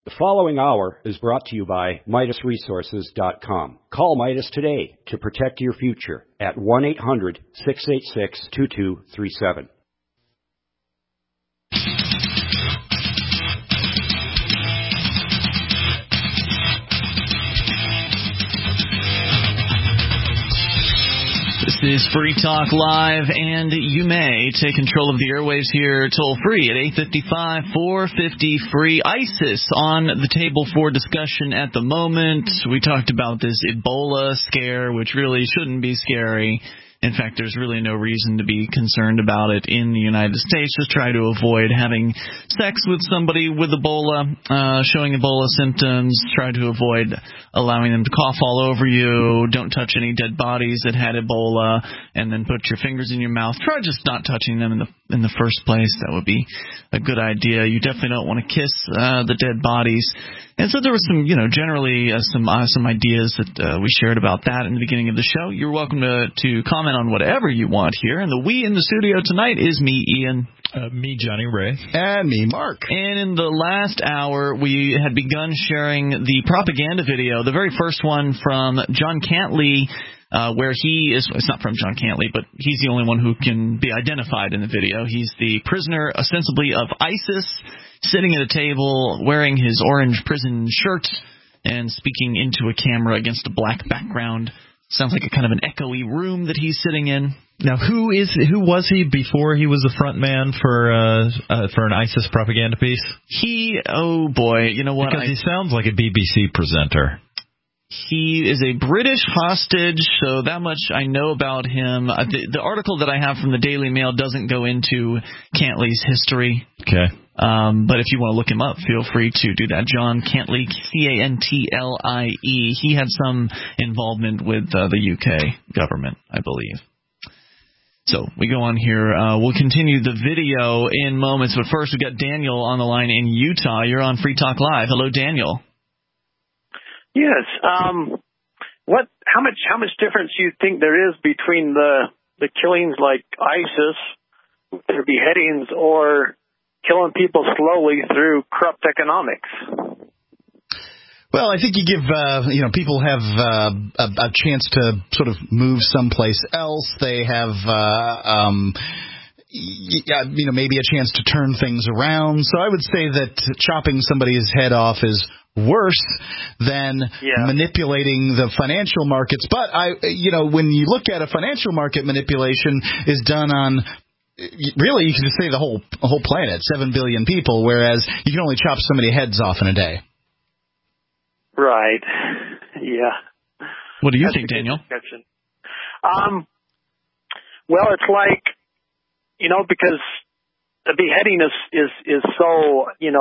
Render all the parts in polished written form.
The following hour is brought to you by MidasResources.com. Call Midas today to protect your future at 1-800-686-2237. This is Free Talk Live, and you may take control of the airwaves here toll-free at 855-450-FREE. ISIS on the table for discussion at the moment. We talked about this Ebola scare, which really shouldn't be scary. In fact, there's really no reason to be concerned about it in the United States. Just try to avoid having sex with somebody with Ebola, showing Ebola symptoms. Try to avoid allowing them to cough all over you. Don't touch any dead bodies that had Ebola, and then put your fingers in your mouth. Try just not touching them in the first place. That would be a good idea. You definitely don't want to kiss the dead bodies. And so there was some, generally some ideas that we shared about that in the beginning of the show. You're welcome to comment on whatever you want here. And the we in the studio tonight is me, Ian. Me, Johnny Ray. And me, Mark. And in the last hour, we had begun sharing the propaganda video, the very first one from John Cantley, where he is, it's not from John Cantley, but he's the only one who can be identified in the video. He's the prisoner, ostensibly, of ISIS, sitting at a table, wearing his orange prison shirt, and speaking into a camera against a black background. Sounds like a kind of an echoey room that he's sitting in. Now, who was he before he was the front man for an ISIS propaganda piece? Oh boy, you know what? Because he sounds like a BBC presenter. He is a British hostage, so that much I know about him. The article that I have from the Daily Mail doesn't go into Cantley's history. Okay. But if you want to look him up, feel free to do that. John Cantley, C-A-N-T-L-I-E. He had some involvement with the UK government, I believe. So we go on here. We'll continue the video in moments, but first we've got Daniel on the line in Utah. You're on Free Talk Live. Hello, Daniel. Yes. How much difference do you think there is between the killings like ISIS, their beheadings, or killing people slowly through corrupt economics? Well, I think you give people have a chance to sort of move someplace else. They have maybe a chance to turn things around. So I would say that chopping somebody's head off is worse than manipulating the financial markets. But when you look at a financial market manipulation is done on, really, you can just say the whole planet, 7 billion people, whereas you can only chop so many heads off in a day. Right. Yeah. What do you think, Daniel? Well, it's like, because the beheading is so,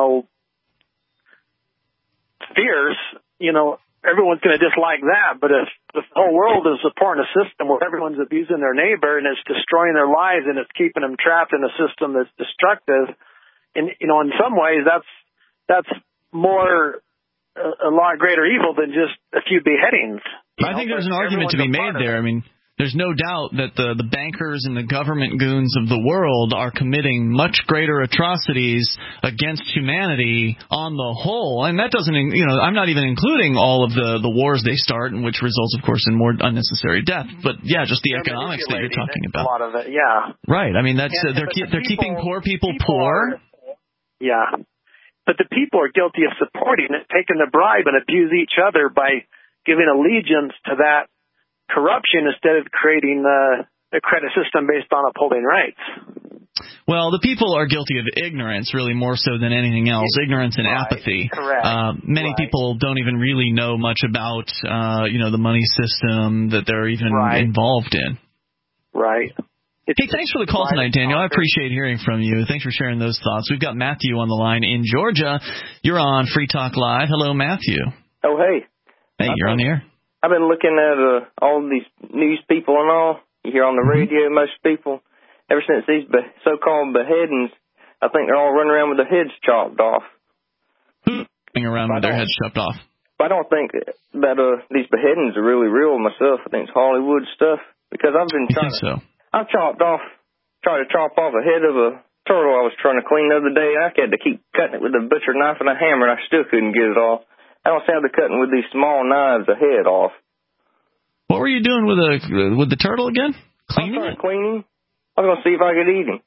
fierce, everyone's going to dislike that. But if the whole world is supporting a system where everyone's abusing their neighbor and it's destroying their lives and it's keeping them trapped in a system that's destructive, and in some ways that's more a lot greater evil than just a few beheadings. I think there's an argument to be made there. I mean, there's no doubt that the bankers and the government goons of the world are committing much greater atrocities against humanity on the whole. And that doesn't, I'm not even including all of the wars they start, and which results, of course, in more unnecessary death. But, just the economics that you're talking about. A lot of it, yeah. Right. I mean, they're keeping poor people poor. Yeah. But the people are guilty of supporting it, taking the bribe and abuse each other by giving allegiance to that corruption instead of creating a credit system based on upholding rights. Well, the people are guilty of ignorance, really, more so than anything else. Ignorance and apathy. Correct. Many people don't even really know much about, the money system that they're even involved in. Right. Hey, thanks for the call tonight, Daniel. I appreciate hearing from you. Thanks for sharing those thoughts. We've got Matthew on the line in Georgia. You're on Free Talk Live. Hello, Matthew. Oh, hey. Hey, you're on the air. I've been looking at all these news people and all. You hear on the radio, most people, ever since these so-called beheadings, I think they're all running around with their heads chopped off. Running around with their heads chopped off. I don't think that these beheadings are really real myself. I think it's Hollywood stuff. Because I've been trying to... I've tried to chop off a head of a turtle I was trying to clean the other day. I had to keep cutting it with a butcher knife and a hammer, and I still couldn't get it off. I don't see how they're cutting with these small knives the head off. What were you doing with the turtle again? Cleaning it? Cleaning. I was going to see if I could eat him.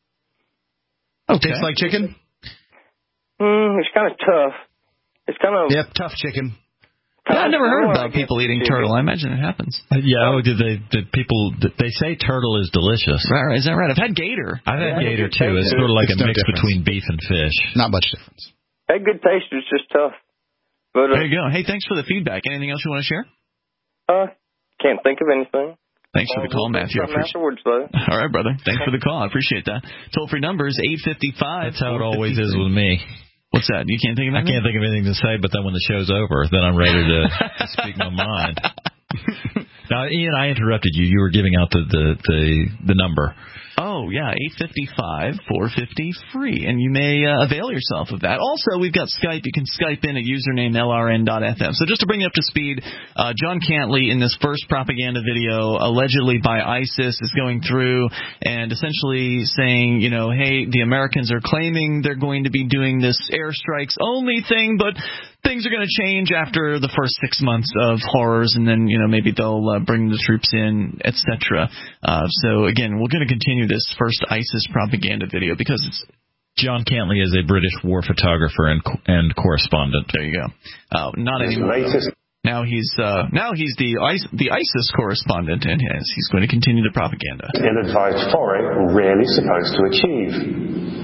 Okay. Tastes like chicken? It's kind of tough. It's kind of... Yep, tough chicken. Yeah, I never heard about people eating turtle. I imagine it happens. They say turtle is delicious. Right, is that right? I've had gator. I've had gator too. It's sort of like a mix between beef and fish. Not much difference. Had good taste. It's just tough. But, there you go. Hey, thanks for the feedback. Anything else you want to share? Can't think of anything. Thanks for the call, Matthew. Afterwards, though. All right, brother. Thanks for the call. I appreciate that. Toll-free number is 855. That's how it always is with me. What's that? You can't think of anything? I can't think of anything to say, but then when the show's over, then I'm ready to speak my mind. Now, Ian, I interrupted you. You were giving out the number. Oh, yeah, 855-450-FREE, and you may avail yourself of that. Also, we've got Skype. You can Skype in at username LRN.FM. So just to bring you up to speed, John Cantley in this first propaganda video, allegedly by ISIS, is going through and essentially saying, you know, hey, the Americans are claiming they're going to be doing this airstrikes only thing, but things are going to change after the first 6 months of horrors, and then, you know, maybe they'll bring the troops in, etc. So, again, we're going to continue this first ISIS propaganda video because it's... John Cantley is a British war photographer and correspondent. There you go. Not anymore. Now he's the ISIS correspondent, and he's going to continue the propaganda. Ill-advised foray really supposed to achieve.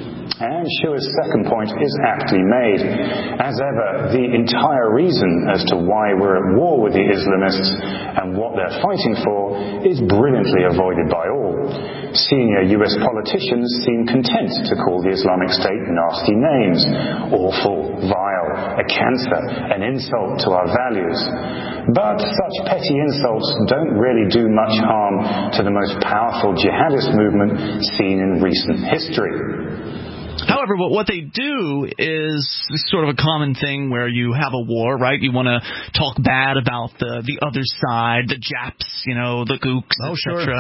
And Schuer's second point is aptly made. As ever, the entire reason as to why we're at war with the Islamists and what they're fighting for is brilliantly avoided by all. Senior US politicians seem content to call the Islamic State nasty names: awful, vile, a cancer, an insult to our values. But such petty insults don't really do much harm to the most powerful jihadist movement seen in recent history. However, what they do is sort of a common thing where you have a war, right? You want to talk bad about the other side, the Japs, you know, the Gooks, etc.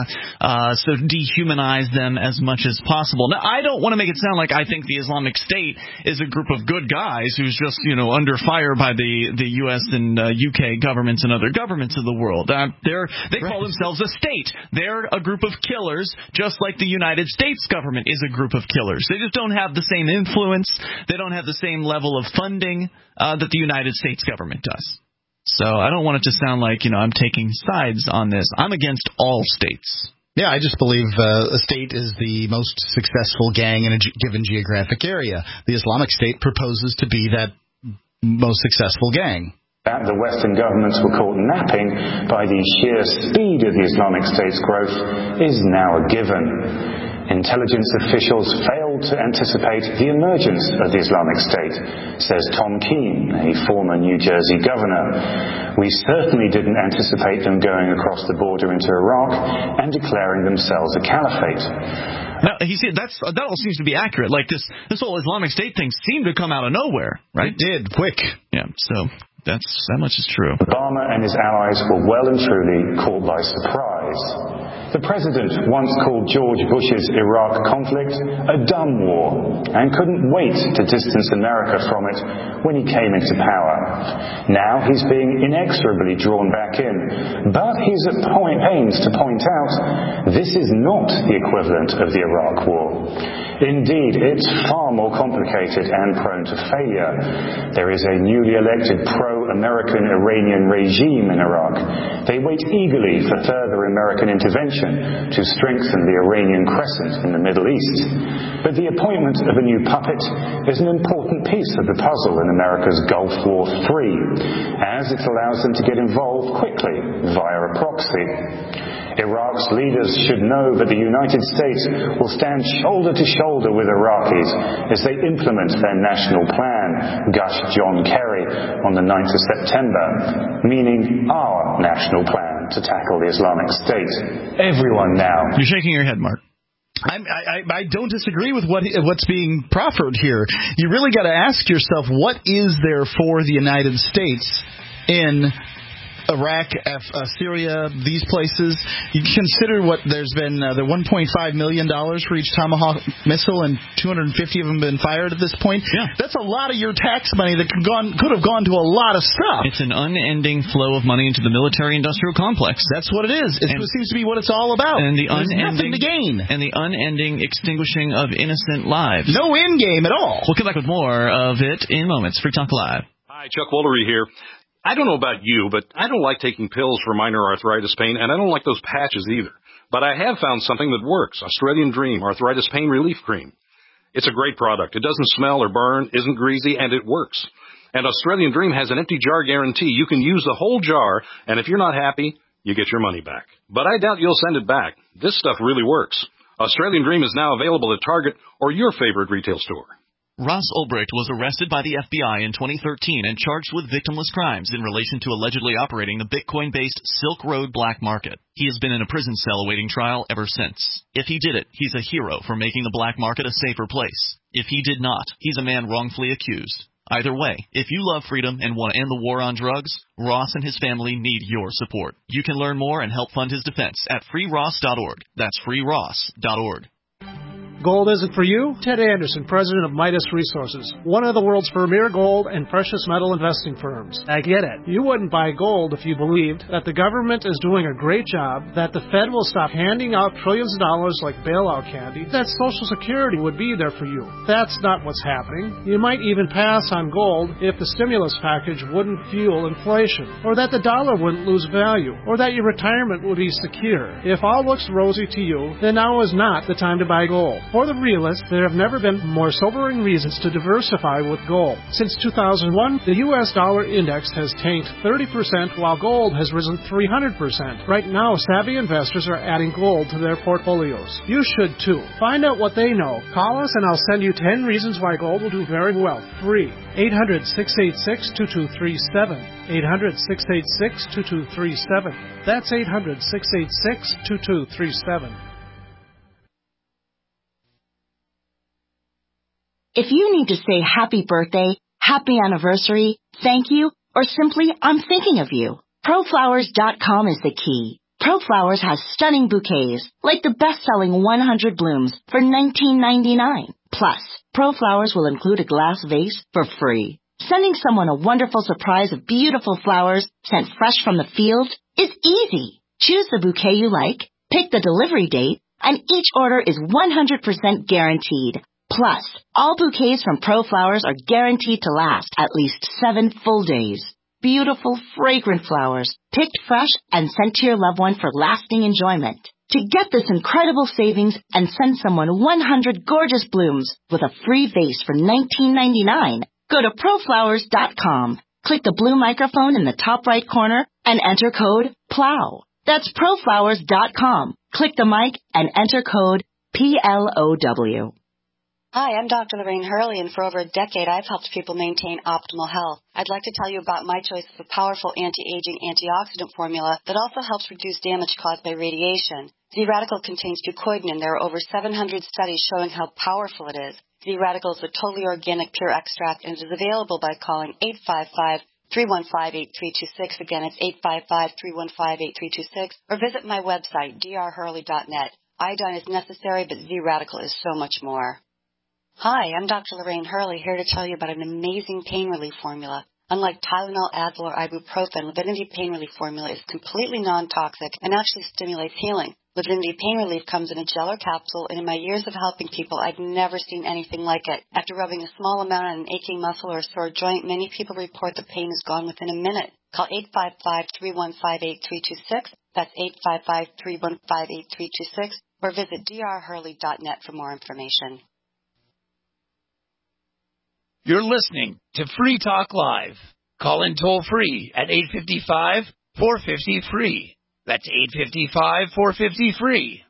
So dehumanize them as much as possible. Now, I don't want to make it sound like I think the Islamic State is a group of good guys who's just, you know, under fire by the U.S. and UK governments and other governments of the world. They call themselves a state. They're a group of killers, just like the United States government is a group of killers. They just don't have the same influence. They don't have the same level of funding that the United States government does. So I don't want it to sound like, you know, I'm taking sides on this. I'm against all states. Yeah, I just believe a state is the most successful gang in a given geographic area. The Islamic State proposes to be that most successful gang. That the Western governments were caught napping by the sheer speed of the Islamic State's growth is now a given. Intelligence officials failed to anticipate the emergence of the Islamic State, says Tom Keene, a former New Jersey governor. We certainly didn't anticipate them going across the border into Iraq and declaring themselves a caliphate. Now, that all seems to be accurate. Like this whole Islamic State thing seemed to come out of nowhere, right? It did, quick. Yeah, so that much is true. Obama and his allies were well and truly caught by surprise. The president once called George Bush's Iraq conflict a dumb war and couldn't wait to distance America from it when he came into power. Now he's being inexorably drawn back in, but he's at pains to point out this is not the equivalent of the Iraq war. Indeed, it's far more complicated and prone to failure. There is a newly elected pro-American Iranian regime in Iraq. They wait eagerly for further American intervention to strengthen the Iranian crescent in the Middle East. But the appointment of a new puppet is an important piece of the puzzle in America's Gulf War III, as it allows them to get involved quickly via a proxy. Iraq's leaders should know that the United States will stand shoulder to shoulder with Iraqis as they implement their national plan, gushed John Kerry on the 9th of September, meaning our national plan to tackle the Islamic State. Everyone now... You're shaking your head, Mark. I don't disagree with what's being proffered here. You really got to ask yourself, what is there for the United States in Iraq, Syria, these places. You consider what there's been the $1.5 million for each Tomahawk missile, and 250 of them have been fired at this point. Yeah. That's a lot of your tax money that could have gone to a lot of stuff. It's an unending flow of money into the military-industrial complex. That's what it is. It seems to be what it's all about. And There's nothing to gain. And the unending extinguishing of innocent lives. No end game at all. We'll come back with more of it in moments. Free Talk Live. Hi, Chuck Woolery here. I don't know about you, but I don't like taking pills for minor arthritis pain, and I don't like those patches either. But I have found something that works. Australian Dream Arthritis Pain Relief Cream. It's a great product. It doesn't smell or burn, isn't greasy, and it works. And Australian Dream has an empty jar guarantee. You can use the whole jar, and if you're not happy, you get your money back. But I doubt you'll send it back. This stuff really works. Australian Dream is now available at Target or your favorite retail store. Ross Ulbricht was arrested by the FBI in 2013 and charged with victimless crimes in relation to allegedly operating the Bitcoin-based Silk Road black market. He has been in a prison cell awaiting trial ever since. If he did it, he's a hero for making the black market a safer place. If he did not, he's a man wrongfully accused. Either way, if you love freedom and want to end the war on drugs, Ross and his family need your support. You can learn more and help fund his defense at freeross.org. That's freeross.org. Gold isn't for you? Ted Anderson, president of Midas Resources, one of the world's premier gold and precious metal investing firms. I get it. You wouldn't buy gold if you believed that the government is doing a great job, that the Fed will stop handing out trillions of dollars like bailout candy, that Social Security would be there for you. That's not what's happening. You might even pass on gold if the stimulus package wouldn't fuel inflation, or that the dollar wouldn't lose value, or that your retirement would be secure. If all looks rosy to you, then now is not the time to buy gold. For the realists, there have never been more sobering reasons to diversify with gold. Since 2001, the U.S. dollar index has tanked 30%, while gold has risen 300%. Right now, savvy investors are adding gold to their portfolios. You should too. Find out what they know. Call us and I'll send you 10 reasons why gold will do very well. Free. 800-686-2237. 800-686-2237. That's 800-686-2237. If you need to say happy birthday, happy anniversary, thank you, or simply I'm thinking of you, ProFlowers.com is the key. ProFlowers has stunning bouquets, like the best-selling 100 blooms for $19.99. Plus, ProFlowers will include a glass vase for free. Sending someone a wonderful surprise of beautiful flowers sent fresh from the field is easy. Choose the bouquet you like, pick the delivery date, and each order is 100% guaranteed. Plus, all bouquets from ProFlowers are guaranteed to last at least 7 full days. Beautiful, fragrant flowers, picked fresh and sent to your loved one for lasting enjoyment. To get this incredible savings and send someone 100 gorgeous blooms with a free vase for $19.99, go to ProFlowers.com. Click the blue microphone in the top right corner and enter code PLOW. That's ProFlowers.com. Click the mic and enter code PLOW. Hi, I'm Dr. Lorraine Hurley, and for over a decade, I've helped people maintain optimal health. I'd like to tell you about my choice of a powerful anti-aging antioxidant formula that also helps reduce damage caused by radiation. Z-Radical contains fucoidan, and there are over 700 studies showing how powerful it is. Z-Radical is a totally organic, pure extract, and it is available by calling 855-315-8326. Again, it's 855-315-8326, or visit my website, drhurley.net. Iodine is necessary, but Z-Radical is so much more. Hi, I'm Dr. Lorraine Hurley, here to tell you about an amazing pain relief formula. Unlike Tylenol, Advil, or ibuprofen, Livinity Pain Relief Formula is completely non-toxic and actually stimulates healing. Livinity Pain Relief comes in a gel or capsule, and in my years of helping people, I've never seen anything like it. After rubbing a small amount on an aching muscle or a sore joint, many people report the pain is gone within a minute. Call 855-315-8326. That's 855-315-8326, or visit drhurley.net for more information. You're listening to Free Talk Live. Call in toll-free at 855-450-FREE. That's 855-450-FREE.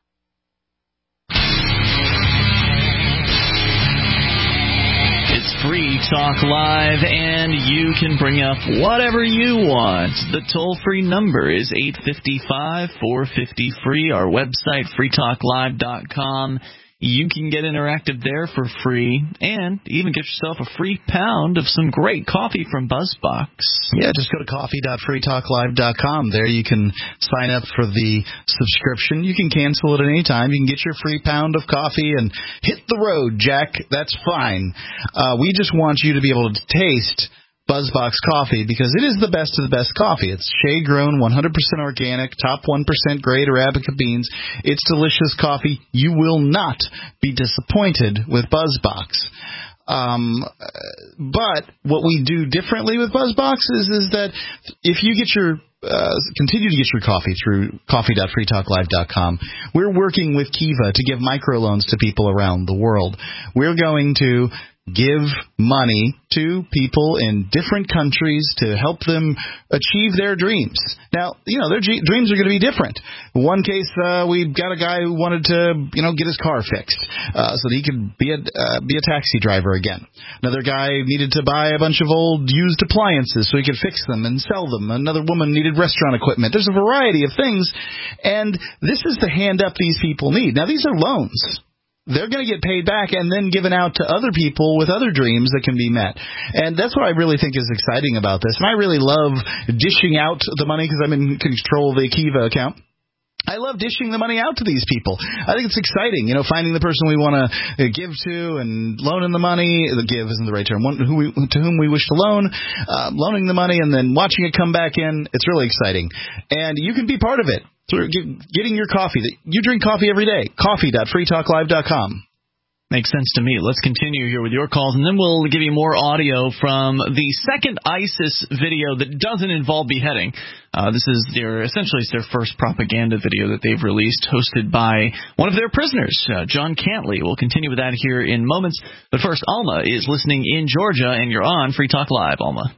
It's Free Talk Live, and you can bring up whatever you want. The toll-free number is 855-450-FREE. Our website, freetalklive.com. You can get interactive there for free and even get yourself a free pound of some great coffee from BuzzBox. Yeah, just go to coffee.freetalklive.com. There you can sign up for the subscription. You can cancel it at any time. You can get your free pound of coffee and hit the road, Jack. That's fine. We just want you to be able to taste BuzzBox coffee because it is the best of the best coffee. It's shade-grown, 100% organic, top 1% grade Arabica beans. It's delicious coffee. You will not be disappointed with BuzzBox. But what we do differently with BuzzBox is that if you get your continue to get your coffee through coffee.freetalklive.com, we're working with Kiva to give microloans to people around the world. We're going to give money to people in different countries to help them achieve their dreams. Now, their dreams are going to be different. In one case, we got a guy who wanted to, get his car fixed so that he could be a taxi driver again. Another guy needed to buy a bunch of old used appliances so he could fix them and sell them. Another woman needed restaurant equipment. There's a variety of things, and this is the hand up these people need. Now, these are loans. They're going to get paid back and then given out to other people with other dreams that can be met. And that's what I really think is exciting about this. And I really love dishing out the money because I'm in control of the Kiva account. I love dishing the money out to these people. I think it's exciting, finding the person we want to give to and loaning the money. The give isn't the right term. To whom we wish to loan, loaning the money and then watching it come back in. It's really exciting. And you can be part of it. Through getting your coffee. You drink coffee every day. Coffee.freetalklive.com. Makes sense to me. Let's continue here with your calls, and then we'll give you more audio from the second ISIS video that doesn't involve beheading. This is essentially their first propaganda video that they've released, hosted by one of their prisoners, John Cantley. We'll continue with that here in moments. But first, Alma is listening in Georgia, and you're on Free Talk Live. Alma.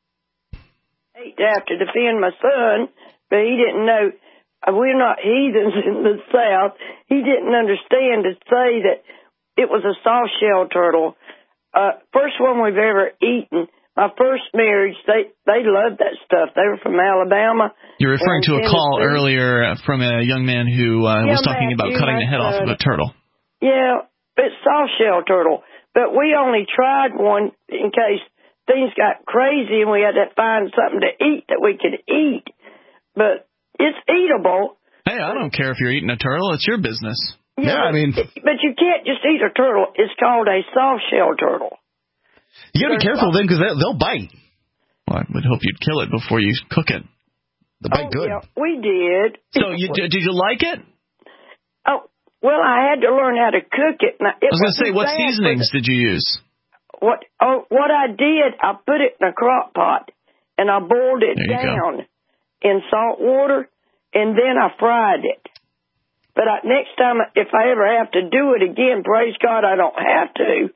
I hate to have to defend my son, but he didn't know. We're not heathens in the South. He didn't understand to say that it was a soft-shell turtle. First one we've ever eaten. My first marriage, they loved that stuff. They were from Alabama. You're referring to a call earlier from a young man who was talking about cutting the head off of a turtle. Yeah, it's soft-shell turtle. But we only tried one in case things got crazy and we had to find something to eat that we could eat. But it's eatable. Hey, I don't care if you're eating a turtle. It's your business. Yeah, but you can't just eat a turtle. It's called a soft-shell turtle. You got to be careful then because they'll bite. Well, I would hope you'd kill it before you cook it. They'll bite good. Yeah, we did. So did you like it? Oh, well, I had to learn how to cook it. Now, I was going to say, what seasonings did you use? What I did, I put it in a crock pot, and I boiled it down in salt water, and then I fried it. But next time, if I ever have to do it again, praise God, I don't have to.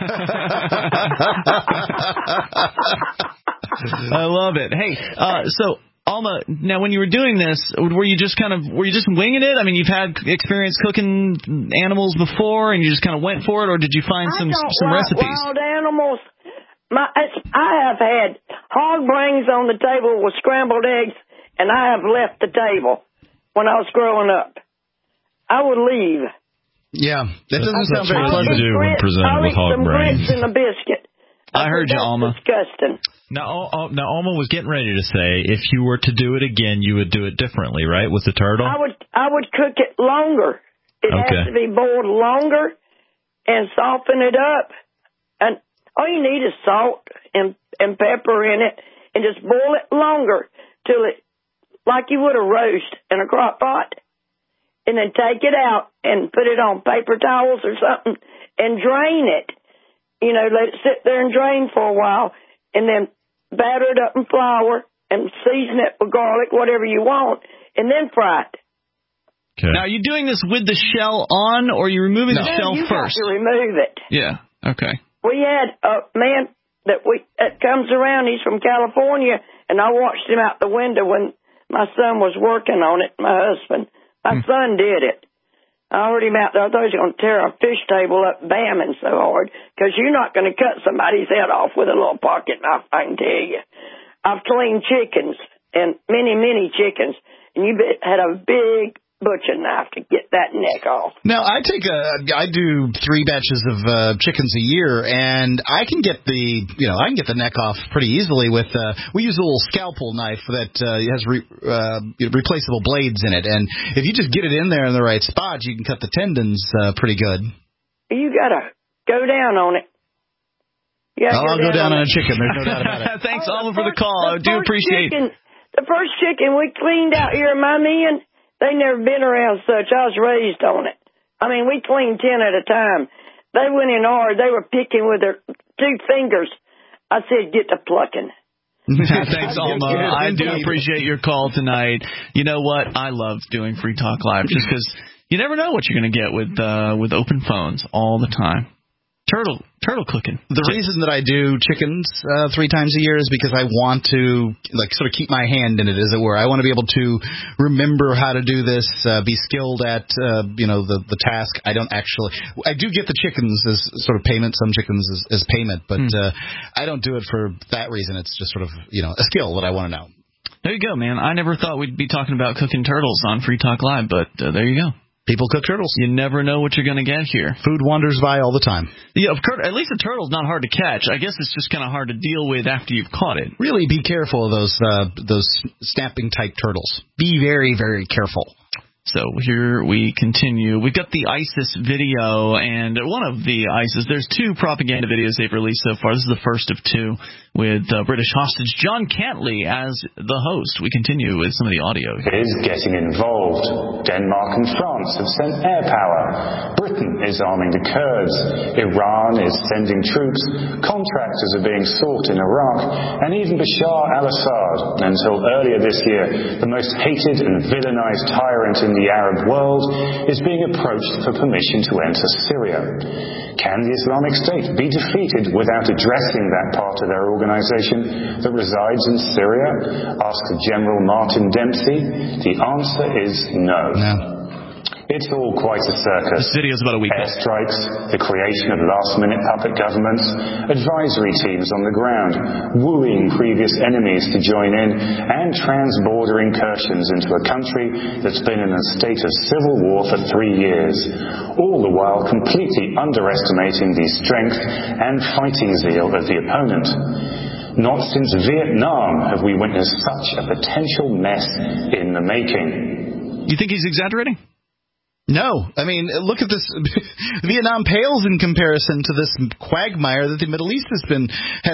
I love it. Hey, so Alma, now when you were doing this, were you just winging it? I mean, you've had experience cooking animals before, and you just kind of went for it, or did you find some recipes? Wild animals. I have had hog brains on the table with scrambled eggs, and I have left the table when I was growing up. I would leave. Yeah, that doesn't sound very pleasant to do when presented with hog brains. Grits and a biscuit. I heard you, Alma. Disgusting. Now, Alma was getting ready to say if you were to do it again, you would do it differently, right, with the turtle? I would cook it longer. It has to be boiled longer and soften it up. And all you need is salt and pepper in it, and just boil it longer till it, like you would a roast in a crock pot. And then take it out and put it on paper towels or something and drain it. Let it sit there and drain for a while, and then batter it up in flour and season it with garlic, whatever you want, and then fry it. Okay. Now, are you doing this with the shell on, or are you removing the shell first? You have to remove it. Yeah, okay. We had a man that comes around. He's from California, and I watched him out the window when my son was working on it, my husband. My son did it. I heard him out there. I thought he was going to tear a fish table up bamming so hard, because you're not going to cut somebody's head off with a little pocket knife, I can tell you. I've cleaned chickens, and many, many chickens, and you had a big butcher knife to get that neck off. Now, I do 3 batches of chickens a year, and I can get the neck off pretty easily with, we use a little scalpel knife that has replaceable blades in it, and if you just get it in there in the right spot, you can cut the tendons pretty good. You gotta go down on it. I'll go down on a chicken, there's no doubt about it. Thanks, Alma, for the call. I do appreciate it. The first chicken we cleaned out here in my men, they never been around such. I was raised on it. I mean, we cleaned 10 at a time. They went in hard. They were picking with their 2 fingers. I said, get to plucking. Thanks, Alma. I do appreciate your call tonight. You know what? I love doing Free Talk Live just because you never know what you're going to get with open phones all the time. Turtle cooking. The reason that I do chickens 3 times a year is because I want to sort of keep my hand in it, as it were. I want to be able to remember how to do this, be skilled at the task. I do get the chickens as sort of payment, some chickens as payment, but I don't do it for that reason. It's just sort of a skill that I want to know. There you go, man. I never thought we'd be talking about cooking turtles on Free Talk Live, but there you go. People cook turtles. You never know what you're going to get here. Food wanders by all the time. Yeah, at least a turtle's not hard to catch. I guess it's just kind of hard to deal with after you've caught it. Really be careful of those snapping type turtles. Be very, very careful. So here we continue. We've got the ISIS video, and one of the ISIS, there's 2 propaganda videos they've released so far. This is the first of 2 with British hostage John Cantley as the host. We continue with some of the audio. Is getting involved. Denmark and France have sent air power. Britain is arming the Kurds. Iran is sending troops. Contractors are being sought in Iraq. And even Bashar al-Assad, until earlier this year, the most hated and villainized tyrant in the Arab world, is being approached for permission to enter Syria. Can the Islamic State be defeated without addressing that part of their organization that resides in Syria? Asked General Martin Dempsey. The answer is no. It's all quite a circus. This video is about a week old. Airstrikes, the creation of last-minute puppet governments, advisory teams on the ground, wooing previous enemies to join in, and trans-border incursions into a country that's been in a state of civil war for 3 years, all the while completely underestimating the strength and fighting zeal of the opponent. Not since Vietnam have we witnessed such a potential mess in the making. You think he's exaggerating? No. I mean, look at this. Vietnam pales in comparison to this quagmire that the Middle East has been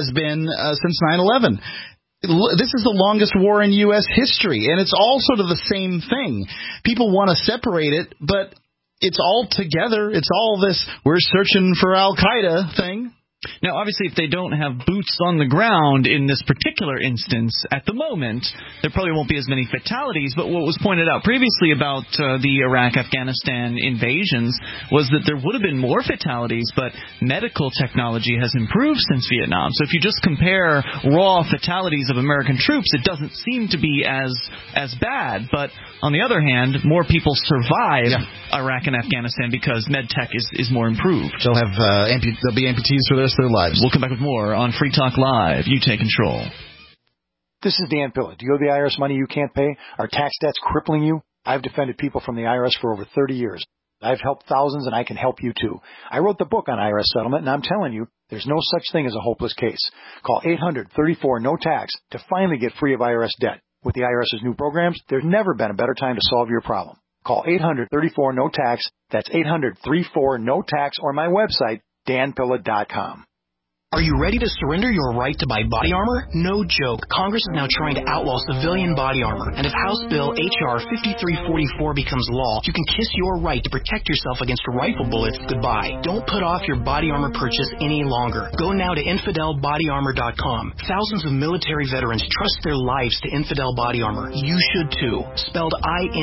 since 9/11. This is the longest war in U.S. history, and it's all sort of the same thing. People want to separate it, but it's all together. It's all this we're searching for Al-Qaeda thing. Now, obviously, if they don't have boots on the ground in this particular instance at the moment, there probably won't be as many fatalities. But what was pointed out previously about the Iraq-Afghanistan invasions was that there would have been more fatalities, but medical technology has improved since Vietnam. So if you just compare raw fatalities of American troops, it doesn't seem to be as bad. But on the other hand, more people survive Iraq and Afghanistan because med tech is more improved. They'll be amputees for their lives. We'll come back with more on Free Talk Live. You take control. This is Dan Pilla. Do you owe the IRS money you can't pay? Are tax debts crippling you? I've defended people from the IRS for over 30 years. I've helped thousands, and I can help you too. I wrote the book on IRS settlement, and I'm telling you, there's no such thing as a hopeless case. Call 800-34-NO-TAX to finally get free of IRS debt. With the IRS's new programs, there's never been a better time to solve your problem. Call 800-34-NO-TAX. That's 800-34-NO-TAX, or my website, danpilla.com. Are you ready to surrender your right to buy body armor? No joke. Congress is now trying to outlaw civilian body armor. And if House Bill H.R. 5344 becomes law, you can kiss your right to protect yourself against rifle bullets goodbye. Don't put off your body armor purchase any longer. Go now to InfidelBodyArmor.com. Thousands of military veterans trust their lives to Infidel Body Armor. You should too. Spelled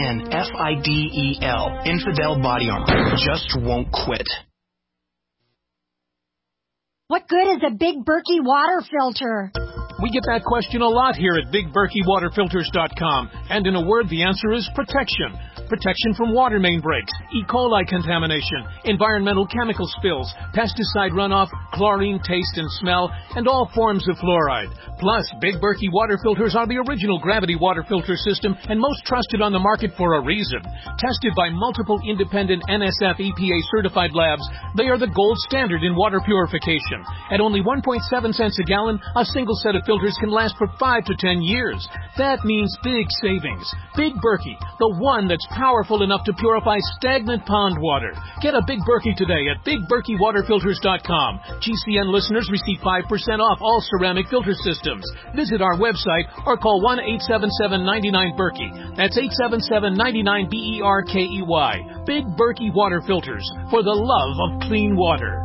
INFIDEL. Infidel Body Armor. Just won't quit. What good is a big Berkey water filter? We get that question a lot here at BigBerkeyWaterFilters.com. And in a word, the answer is protection. Protection from water main breaks, E. coli contamination, environmental chemical spills, pesticide runoff, chlorine taste and smell, and all forms of fluoride. Plus, Big Berkey water filters are the original gravity water filter system and most trusted on the market for a reason. Tested by multiple independent NSF EPA certified labs, they are the gold standard in water purification. At only 1.7 cents a gallon, a single set of filters can last for 5 to 10 years. That means big savings. Big Berkey, the one that's powerful enough to purify stagnant pond water. Get a Big Berkey today at BigBerkeyWaterFilters.com. GCN listeners receive 5% off all ceramic filter systems. Visit our website or call 1-877-99-BERKEY. That's 877-99-BERKEY. Big Berkey Water Filters, for the love of clean water.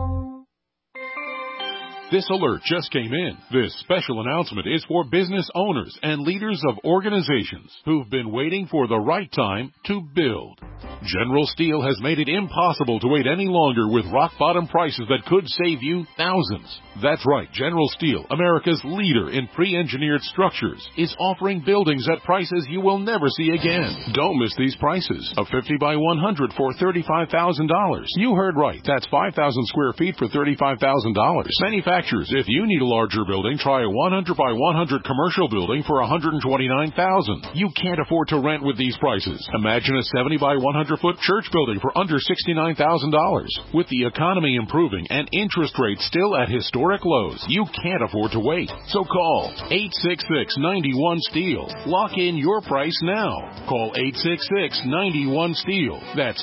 This alert just came in. This special announcement is for business owners and leaders of organizations who've been waiting for the right time to build. General Steel has made it impossible to wait any longer with rock-bottom prices that could save you thousands. That's right, General Steel, America's leader in pre-engineered structures, is offering buildings at prices you will never see again. Don't miss these prices. A 50 by 100 for $35,000. You heard right. That's 5,000 square feet for $35,000. Manufacturers, if you need a larger building, try a 100 by 100 commercial building for $129,000. You can't afford to rent with these prices. Imagine a 70 by 100-foot church building for under $69,000. With the economy improving and interest rates still at historic lows, you can't afford to wait. So call 866-91-STEEL. Lock in your price now. Call 866-91-STEEL. That's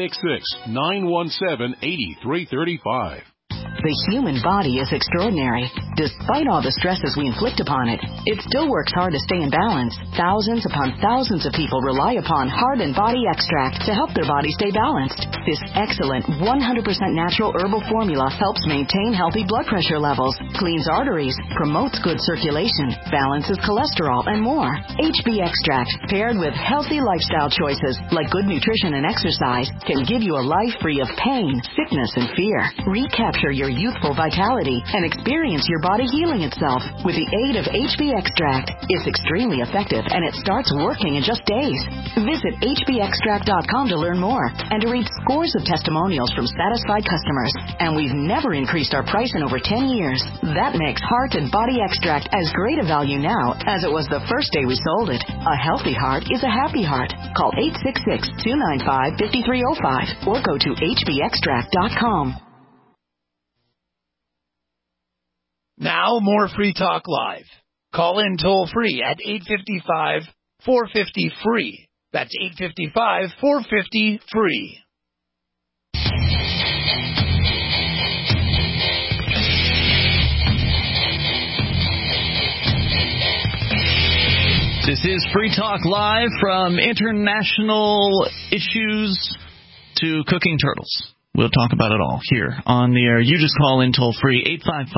866-917-8335. The human body is extraordinary. Despite all the stresses we inflict upon it, it still works hard to stay in balance. Thousands upon thousands of people rely upon Heart and Body Extract to help their body stay balanced. This excellent 100% natural herbal formula helps maintain healthy blood pressure levels, cleans arteries, promotes good circulation, balances cholesterol, and more. HB Extract, paired with healthy lifestyle choices like good nutrition and exercise, can give you a life free of pain, sickness, and fear. Recapture your youthful vitality and experience your body healing itself with the aid of HB Extract. It's extremely effective and it starts working in just days. Visit hbextract.com to learn more and to read scores of testimonials from satisfied customers. And we've never increased our price in over 10 years. That makes Heart and Body Extract as great a value now as it was the first day we sold it. A healthy heart is a happy heart. Call 866-295-5305 or go to hbextract.com. Now, more Free Talk Live. Call in toll-free at 855-450-FREE. That's 855-450-FREE. This is Free Talk Live, from international issues to cooking turtles. We'll talk about it all here on the air. You just call in toll-free,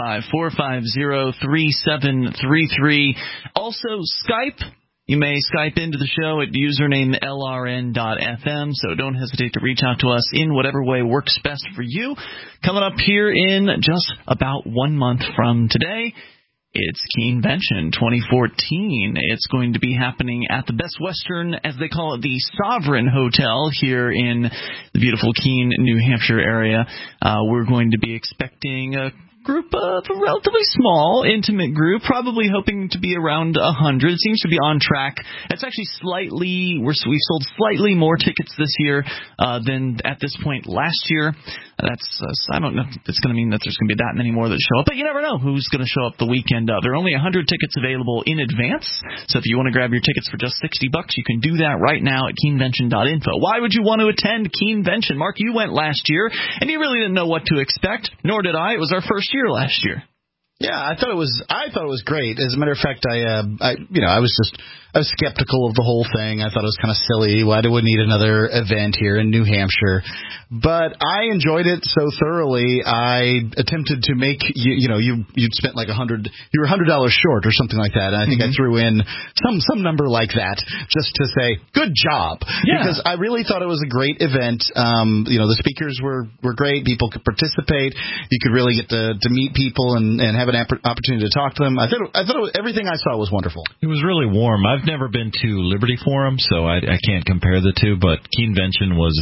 855-450-3733. Also, Skype. You may Skype into the show at username LRN.FM, so don't hesitate to reach out to us in whatever way works best for you. Coming up here in just about 1 month from today, it's Keenvention 2014. It's going to be happening at the Best Western, as they call it, the Sovereign Hotel here in the beautiful Keene, New Hampshire area. We're going to be expecting a group of a relatively small, intimate group, probably hoping to be around 100. It seems to be on track. It's actually we sold slightly more tickets this year than at this point last year. I don't know if it's going to mean that there's going to be that many more that show up, but you never know who's going to show up the weekend of. There are only 100 tickets available in advance, so if you want to grab your tickets for just $60, you can do that right now at keenvention.info. Why would you want to attend Keenvention? Mark, you went last year, and you really didn't know what to expect, nor did I. It was our first year last year. Yeah, I thought it was great. As a matter of fact, I was just I was skeptical of the whole thing. I thought it was kind of silly. Why do we need another event here in New Hampshire? But I enjoyed it so thoroughly. I attempted to make you'd spent like $100. You were $100 short or something like that. And I think I threw in some number like that just to say good job, because I really thought it was a great event. The speakers were great. People could participate. You could really get to meet people and have an opportunity to talk to them. I thought everything I saw was wonderful. It was really warm. I've never been to Liberty Forum, so I can't compare the two. But Keenvention was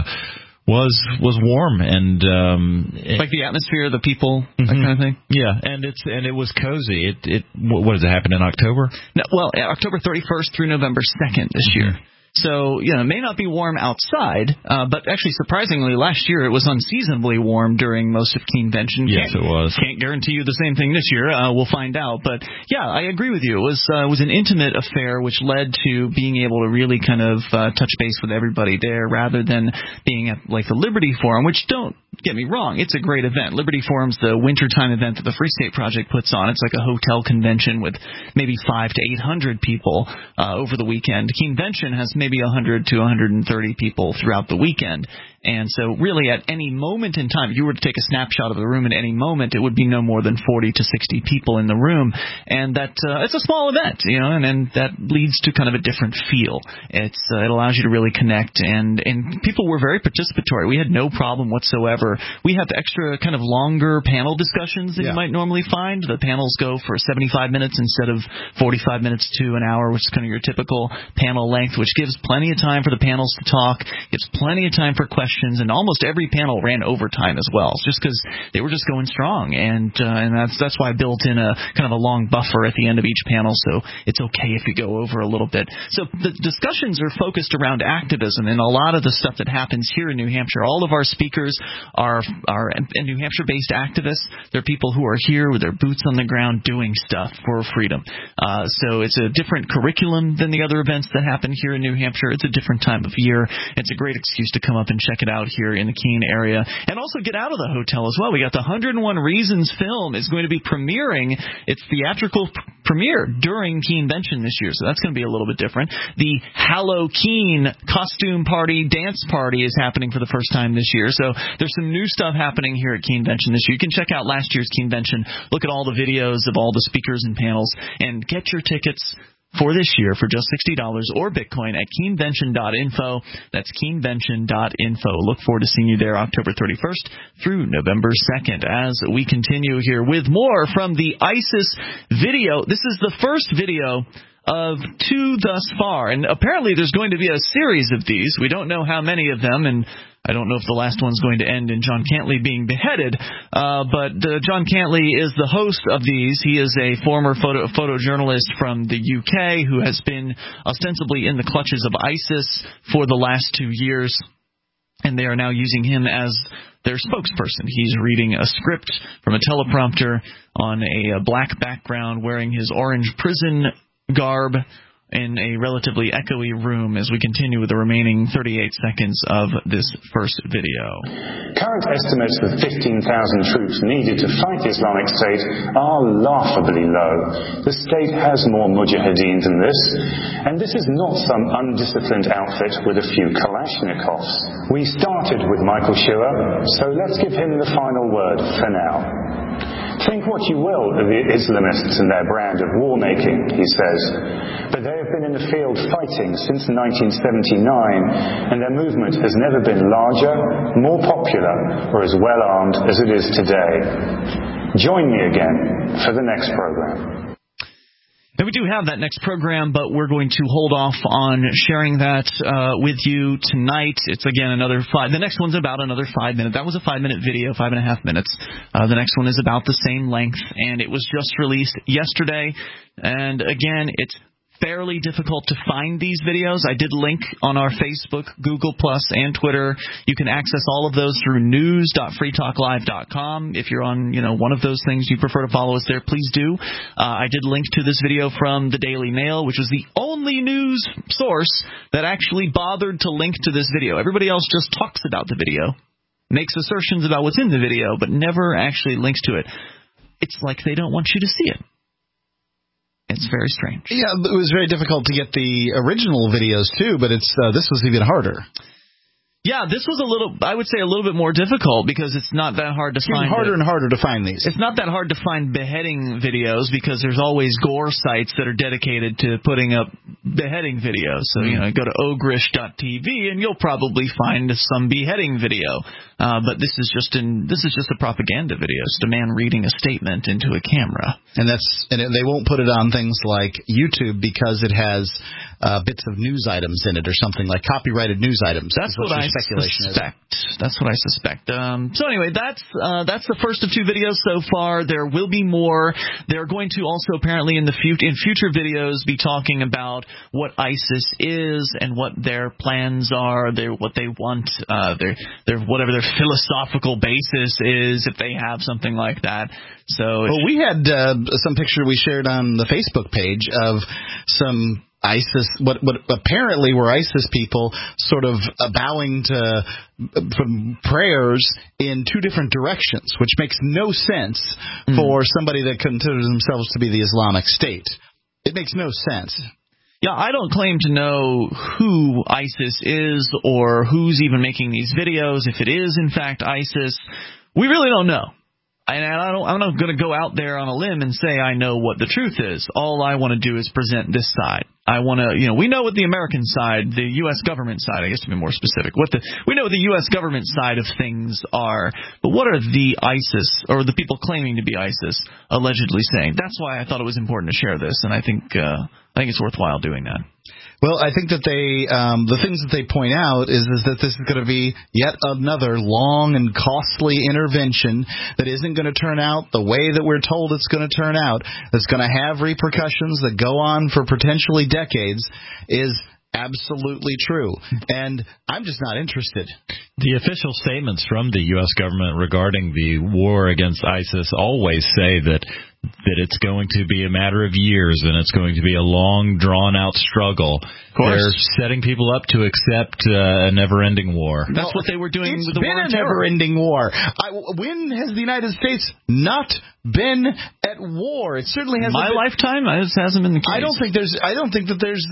warm and like the atmosphere, the people, that kind of thing. Yeah, and it was cozy. What does it happen in October? No, well, October 31st through November 2nd this year. So, it may not be warm outside, but actually, surprisingly, last year it was unseasonably warm during most of Keenvention. Yes, it was. Can't guarantee you the same thing this year. We'll find out. But, yeah, I agree with you. It was an intimate affair, which led to being able to really kind of touch base with everybody there rather than being at, like, the Liberty Forum, which don't get me wrong, it's a great event. Liberty Forum's the wintertime event that the Free State Project puts on. It's like a hotel convention with maybe 500 to 800 people over the weekend. Keenvention has maybe 100 to 130 people throughout the weekend. And so really at any moment in time, if you were to take a snapshot of the room at any moment, it would be no more than 40 to 60 people in the room. And that it's a small event, and that leads to kind of a different feel. It allows you to really connect, and people were very participatory. We had no problem whatsoever. We have extra kind of longer panel discussions than you might normally find. The panels go for 75 minutes instead of 45 minutes to an hour, which is kind of your typical panel length, which gives plenty of time for the panels to talk, gives plenty of time for questions. And almost every panel ran overtime as well, just because they were just going strong, and that's why I built in a kind of a long buffer at the end of each panel, so it's okay if you go over a little bit. So the discussions are focused around activism, and a lot of the stuff that happens here in New Hampshire. All of our speakers are New Hampshire-based activists. They're people who are here with their boots on the ground doing stuff for freedom. So it's a different curriculum than the other events that happen here in New Hampshire. It's a different time of year. It's a great excuse to come up and check it out here in the Keene area, and also get out of the hotel as well. We got the 101 Reasons film is going to be premiering its theatrical premiere during Keenvention this year, so that's going to be a little bit different. The Halloween costume party, dance party is happening for the first time this year, so there's some new stuff happening here at Keenvention this year. You can check out last year's Keenvention, look at all the videos of all the speakers and panels, and get your tickets for this year for just $60 or Bitcoin at keenvention.info. That's keenvention.info. Look forward to seeing you there October 31st through November 2nd as we continue here with more from the ISIS video. This is the first video of 2 thus far, and apparently there's going to be a series of these. We don't know how many of them, and I don't know if the last one's going to end in John Cantley being beheaded, but John Cantley is the host of these. He is a former photojournalist from the UK who has been ostensibly in the clutches of ISIS for the last 2 years, and they are now using him as their spokesperson. He's reading a script from a teleprompter on a black background, wearing his orange prison garb in a relatively echoey room as we continue with the remaining 38 seconds of this first video. Current estimates of 15,000 troops needed to fight the Islamic State are laughably low. The state has more mujahideen than this, and this is not some undisciplined outfit with a few Kalashnikovs. We started with Michael Schur, so let's give him the final word for now. Think what you will of the Islamists and their brand of war-making, he says, but they have been in the field fighting since 1979, and their movement has never been larger, more popular, or as well-armed as it is today. Join me again for the next program. And we do have that next program, but we're going to hold off on sharing that with you tonight. It's, again, another 5. The next one's about another 5 minutes. That was a 5-minute video, 5.5 minutes. The next one is about the same length, and it was just released yesterday. And, again, it's fairly difficult to find these videos. I did link on our Facebook, Google+, and Twitter. You can access all of those through news.freetalklive.com. If you're on, one of those things you prefer to follow us there, please do. I did link to this video from the Daily Mail, which was the only news source that actually bothered to link to this video. Everybody else just talks about the video, makes assertions about what's in the video, but never actually links to it. It's like they don't want you to see it. It's very strange. Yeah, it was very difficult to get the original videos, too, but this was even harder. Yeah, this was I would say a little bit more difficult because it's not that hard to find. It's harder and harder to find these. It's not that hard to find beheading videos because there's always gore sites that are dedicated to putting up beheading videos. So, go to ogrish.tv and you'll probably find some beheading video. But this is just a propaganda video. It's a man reading a statement into a camera. And they won't put it on things like YouTube because it has bits of news items in it or something like copyrighted news items. That's what I suspect. That's what I suspect. So anyway, that's the first of 2 videos so far. There will be more. They're going to also apparently in future videos be talking about what ISIS is and what their plans are, what they want, whatever their philosophical basis is, if they have something like that. So we had some picture we shared on the Facebook page of some ISIS, what apparently were ISIS people sort of bowing to prayers in 2 different directions, which makes no sense for somebody that considers themselves to be the Islamic State. It makes no sense. Yeah, I don't claim to know who ISIS is or who's even making these videos. If it is, in fact, ISIS, we really don't know. And I'm not going to go out there on a limb and say I know what the truth is. All I want to do is present this side. I want to, we know what the American side, the U.S. government side, I guess to be more specific, we know what the U.S. government side of things are, but what are the ISIS, or the people claiming to be ISIS, allegedly saying? That's why I thought it was important to share this, and I think it's worthwhile doing that. Well, I think that the things that they point out is that this is going to be yet another long and costly intervention that isn't going to turn out the way that we're told it's going to turn out. That's going to have repercussions that go on for potentially decades. Is absolutely true, and I'm just not interested. The official statements from the U.S. government regarding the war against ISIS always say that it's going to be a matter of years and it's going to be a long, drawn-out struggle. They're setting people up to accept a never-ending war. That's what they were doing with the war on terror. It's been a never-ending war. When has the United States not been at war? It certainly hasn't. My lifetime, it hasn't been the case. I don't think that there's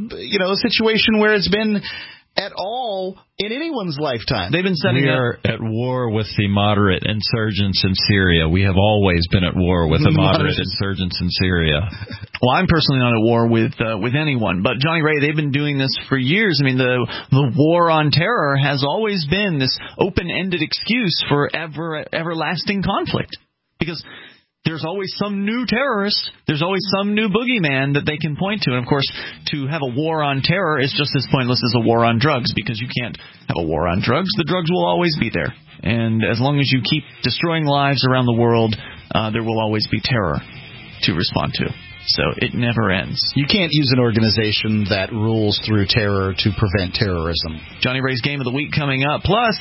a situation where it's been at all in anyone's lifetime. They've been setting We are at war with the moderate insurgents in Syria. We have always been at war with the moderate insurgents in Syria. Well, I'm personally not at war with anyone, but Johnny Ray, they've been doing this for years. I mean, the war on terror has always been this open-ended excuse for everlasting conflict, because there's always some new terrorist. There's always some new boogeyman that they can point to. And, of course, to have a war on terror is just as pointless as a war on drugs, because you can't have a war on drugs. The drugs will always be there. And as long as you keep destroying lives around the world, there will always be terror to respond to. So it never ends. You can't use an organization that rules through terror to prevent terrorism. Johnny Ray's Game of the Week coming up. Plus,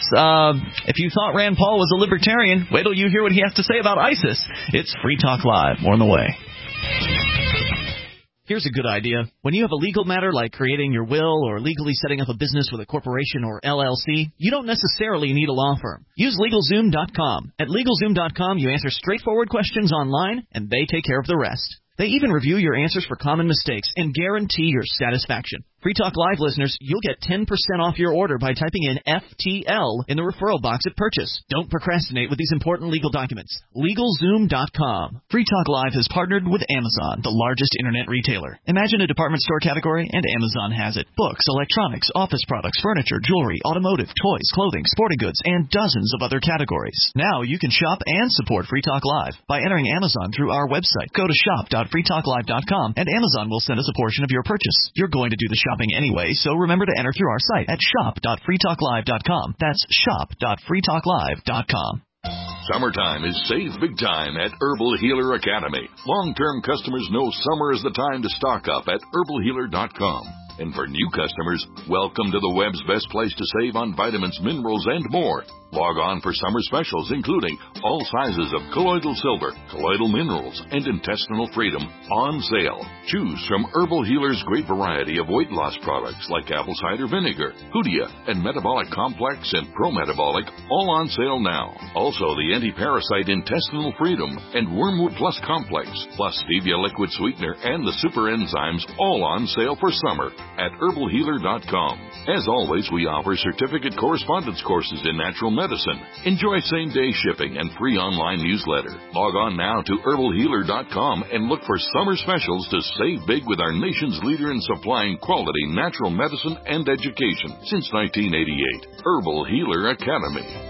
if you thought Rand Paul was a libertarian, wait till you hear what he has to say about ISIS. It's Free Talk Live. More on the way. Here's a good idea. When you have a legal matter like creating your will or legally setting up a business with a corporation or LLC, you don't necessarily need a law firm. Use LegalZoom.com. At LegalZoom.com, you answer straightforward questions online, and they take care of the rest. They even review your answers for common mistakes and guarantee your satisfaction. Free Talk Live listeners, you'll get 10% off your order by typing in FTL in the referral box at purchase. Don't procrastinate with these important legal documents. LegalZoom.com. Free Talk Live has partnered with Amazon, the largest internet retailer. Imagine a department store category, and Amazon has it. Books, electronics, office products, furniture, jewelry, automotive, toys, clothing, sporting goods, and dozens of other categories. Now you can shop and support Free Talk Live by entering Amazon through our website. Go to shop.freetalklive.com, and Amazon will send us a portion of your purchase. You're going to do the shopping anyway, so remember to enter through our site at shop.freetalklive.com. That's shop.freetalklive.com. Summertime is save big time at Herbal Healer Academy. Long-term customers know summer is the time to stock up at herbalhealer.com. And for new customers, welcome to the web's best place to save on vitamins, minerals, and more. Log on for summer specials, including all sizes of colloidal silver, colloidal minerals, and intestinal freedom on sale. Choose from Herbal Healer's great variety of weight loss products like apple cider vinegar, Hoodia, and Metabolic Complex and Pro-Metabolic, all on sale now. Also, the anti-parasite intestinal freedom and Wormwood Plus Complex, plus Stevia liquid sweetener and the super enzymes, all on sale for summer at herbalhealer.com. As always, we offer certificate correspondence courses in natural medicine. Enjoy same-day shipping and free online newsletter. Log on now to herbalhealer.com and look for summer specials to save big with our nation's leader in supplying quality natural medicine and education since 1988. Herbal Healer Academy.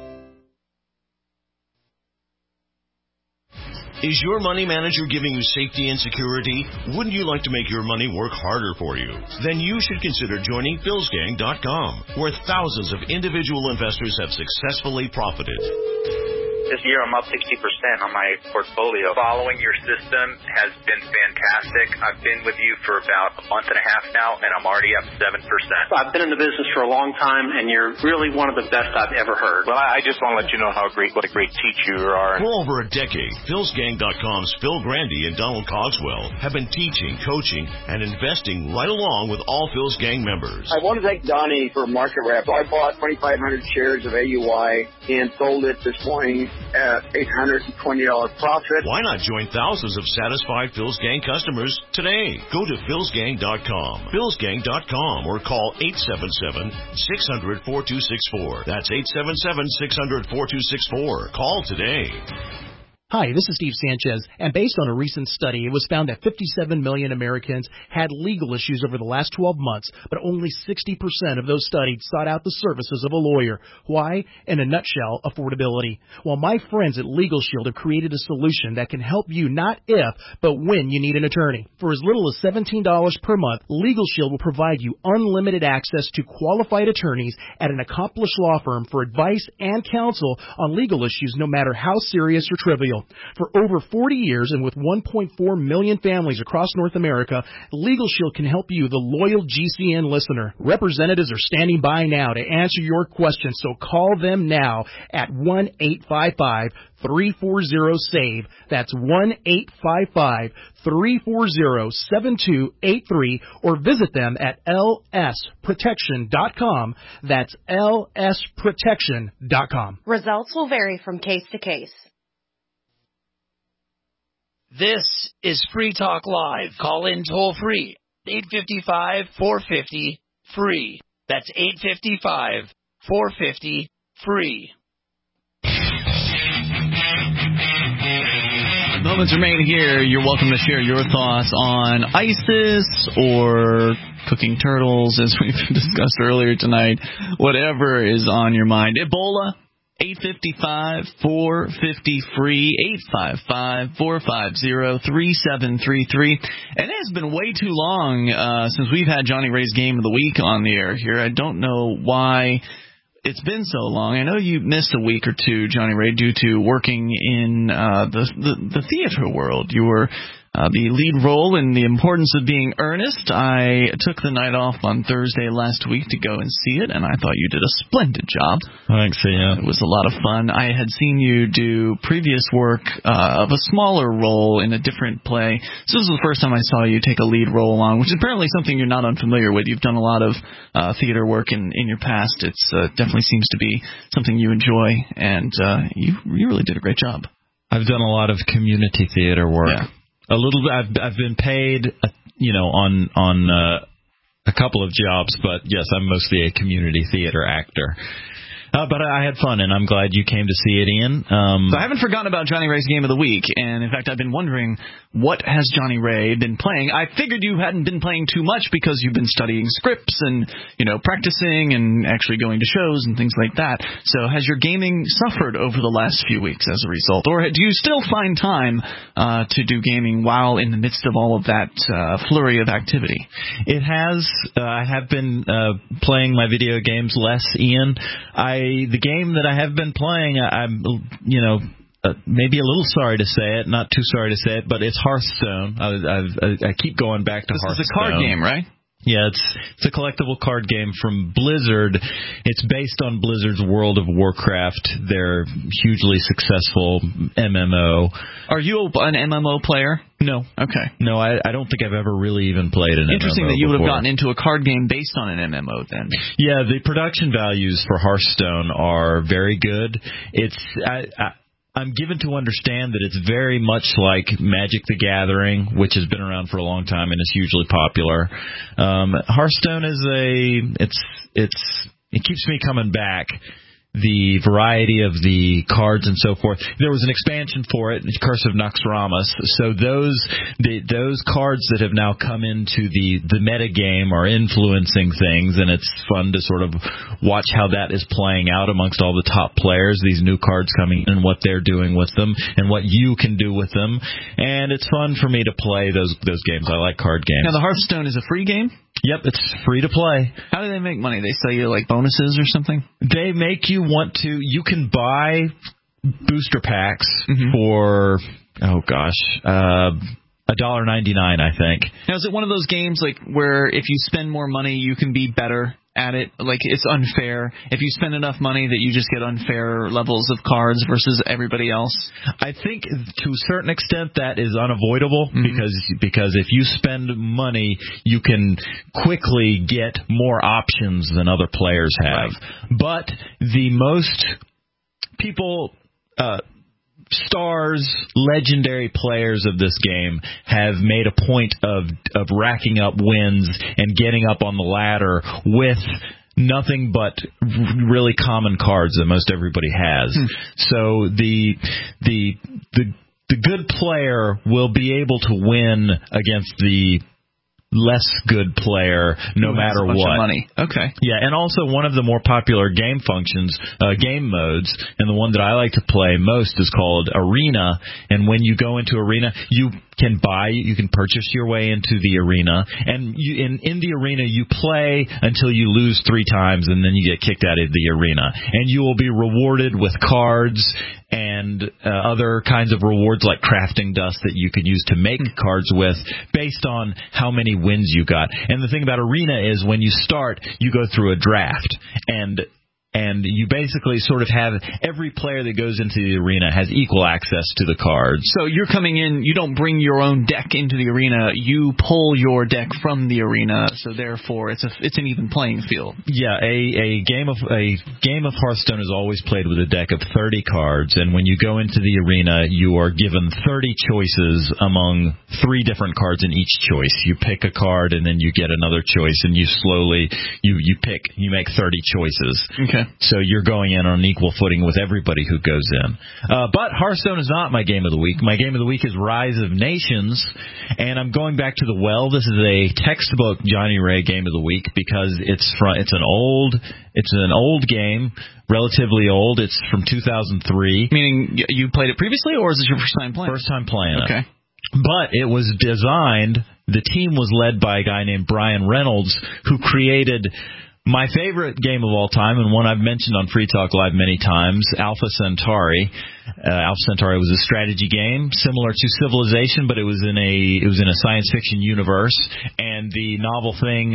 Is your money manager giving you safety and security? Wouldn't you like to make your money work harder for you? Then you should consider joining philsgang.com, where thousands of individual investors have successfully profited. This year I'm up 60% on my portfolio. Following your system has been fantastic. I've been with you for about a month and a half now, and I'm already up 7%. I've been in the business for a long time, and you're really one of the best I've ever heard. Well, I just want to let you know what a great teacher you are. For over a decade, philsgang.com's Phil Grandy and Donald Cogswell have been teaching, coaching, and investing right along with all Phil's Gang members. I want to thank Donnie for market wrap. I bought 2,500 shares of AUI and sold it this morning at $820 profit. Why not join thousands of satisfied Phil's Gang customers today? Go to philsgang.com, philsgang.com, or call 877-600-4264. That's 877-600-4264. Call today. Hi, this is Steve Sanchez, and based on a recent study, it was found that 57 million Americans had legal issues over the last 12 months, but only 60% of those studied sought out the services of a lawyer. Why? In a nutshell, affordability. Well, my friends at Legal Shield have created a solution that can help you not if, but when you need an attorney. For as little as $17 per month, Legal Shield will provide you unlimited access to qualified attorneys at an accomplished law firm for advice and counsel on legal issues, no matter how serious or trivial. For over 40 years and with 1.4 million families across North America, Legal Shield can help you, the loyal GCN listener. Representatives are standing by now to answer your questions, so call them now at 1-855-340-SAVE. That's 1-855-340-7283, or visit them at lsprotection.com. That's lsprotection.com. Results will vary from case to case. This is Free Talk Live. Call in toll free, 855-450-FREE. That's 855-450-FREE. Moments remain here. You're welcome to share your thoughts on ISIS or cooking turtles, as we've discussed earlier tonight. Whatever is on your mind. Ebola. 855-450-FREE, 855-450-3733. And it has been way too long since we've had Johnny Ray's Game of the Week on the air here. I don't know why it's been so long. I know you missed a week or two, Johnny Ray, due to working in the theater world. You were the lead role in The Importance of Being Earnest. I took the night off on Thursday last week to go and see it, and I thought you did a splendid job. Thanks, yeah. It was a lot of fun. I had seen you do previous work of a smaller role in a different play. So this was the first time I saw you take a lead role on, which is apparently something you're not unfamiliar with. You've done a lot of theater work in your past. It definitely seems to be something you enjoy, and you really did a great job. I've done a lot of community theater work. Yeah. A little bit. I've been paid, on a couple of jobs, but yes, I'm mostly a community theater actor. But I had fun, and I'm glad you came to see it, Ian. So I haven't forgotten about Johnny Ray's Game of the Week, and in fact, I've been wondering, what has Johnny Ray been playing? I figured you hadn't been playing too much because you've been studying scripts and, practicing and actually going to shows and things like that. So has your gaming suffered over the last few weeks as a result? Or do you still find time to do gaming while in the midst of all of that flurry of activity? It has. I have been playing my video games less, Ian. The game that I have been playing, I'm, maybe a little sorry to say it, not too sorry to say it, but it's Hearthstone. I keep going back to Hearthstone. This is a card game, right? Yeah, it's a collectible card game from Blizzard. It's based on Blizzard's World of Warcraft, their hugely successful MMO. Are you an MMO player? No. Okay. No, I don't think I've ever really even played an MMO. Interesting that you would have before. gotten into a card game based on an MMO then. Yeah, the production values for Hearthstone are very good. I'm given to understand that it's very much like Magic the Gathering, which has been around for a long time and is hugely popular. Hearthstone is it keeps me coming back. The variety of the cards and so forth. There was an expansion for it, Curse of Naxxramas. So those cards that have now come into the meta game are influencing things, and it's fun to sort of watch how that is playing out amongst all the top players. These new cards coming in, and what they're doing with them, and what you can do with them. And it's fun for me to play those games. I like card games. Now the Hearthstone is a free game? Yep, it's free to play. How do they make money? They sell you like bonuses or something? They make you want to. You can buy booster packs for $1.99, I think. Now, is it one of those games like where if you spend more money, you can be better at it? Like it's unfair if you spend enough money that you just get unfair levels of cards versus everybody else? I think to a certain extent that is unavoidable because if you spend money, you can quickly get more options than other players have. Right. But the most people... stars, legendary players of this game have made a point of racking up wins and getting up on the ladder with nothing but really common cards that most everybody has. So the good player will be able to win against the less good player no matter what. Of money. Okay. Yeah, and also one of the more popular game functions, game modes, and the one that I like to play most is called Arena. And when you go into Arena, you can purchase your way into the arena, and in the arena you play until you lose 3 times, and then you get kicked out of the arena. And you will be rewarded with cards and other kinds of rewards like crafting dust that you can use to make cards with based on how many wins you got. And the thing about Arena is when you start, you go through a draft, and you basically sort of have every player that goes into the arena has equal access to the cards. So you're coming in, you don't bring your own deck into the arena, you pull your deck from the arena, so therefore it's an even playing field. Yeah, a game of Hearthstone is always played with a deck of 30 cards, and when you go into the arena, you are given 30 choices among 3 different cards in each choice. You pick a card, and then you get another choice, and you make 30 choices. Okay. So you're going in on an equal footing with everybody who goes in. But Hearthstone is not my game of the week. My game of the week is Rise of Nations, and I'm going back to the well. This is a textbook Johnny Ray game of the week because it's an old game, relatively old. It's from 2003. Meaning you played it previously, or is this your first time playing? First time playing it. Okay. But it was designed. The team was led by a guy named Brian Reynolds, who created my favorite game of all time, and one I've mentioned on Free Talk Live many times, Alpha Centauri. Alpha Centauri was a strategy game similar to Civilization, but it was in a science fiction universe. And the novel thing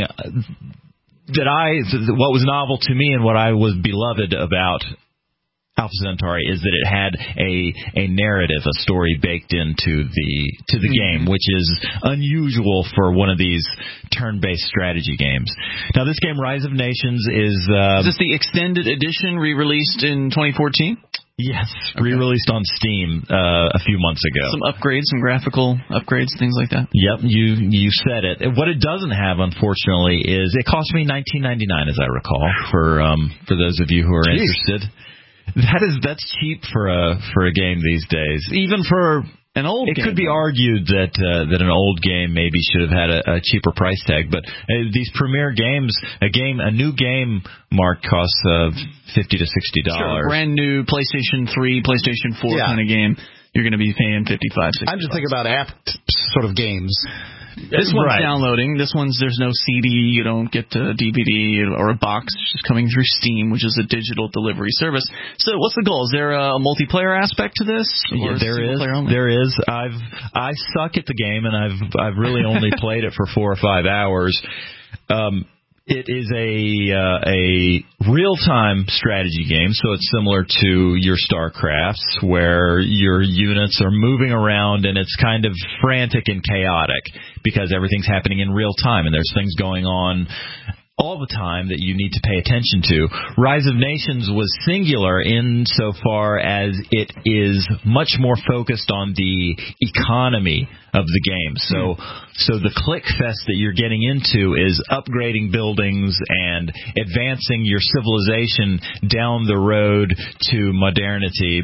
what was novel to me and what I was beloved about Alpha Centauri is that it had a narrative, a story baked into the game, which is unusual for one of these turn-based strategy games. Now, this game, Rise of Nations, is this the extended edition re-released in 2014? Yes, re-released on Steam a few months ago. Some upgrades, some graphical upgrades, things like that. Yep, you said it. What it doesn't have, unfortunately, is it cost me $19.99, as I recall, for those of you who are interested. That's cheap for a game these days. Even for an old game. It could be argued that an old game maybe should have had a cheaper price tag, but these premier games, a new game, Mark, costs $50 to $60. Sure, brand new PlayStation 3, PlayStation 4 kind of game, you're going to be paying $55, $60. I'm just thinking about app sort of games. This one's downloading. This one's, there's no CD. You don't get a DVD or a box. It's just coming through Steam, which is a digital delivery service. So what's the goal? Is there a multiplayer aspect to this? Yeah, there is. I suck at the game, and I've really only played it for 4 or 5 hours. It is a real-time strategy game, so it's similar to your StarCrafts, where your units are moving around and it's kind of frantic and chaotic because everything's happening in real time and there's things going on all the time that you need to pay attention to. Rise of Nations was singular insofar as it is much more focused on the economy of the game. So the click fest that you're getting into is upgrading buildings and advancing your civilization down the road to modernity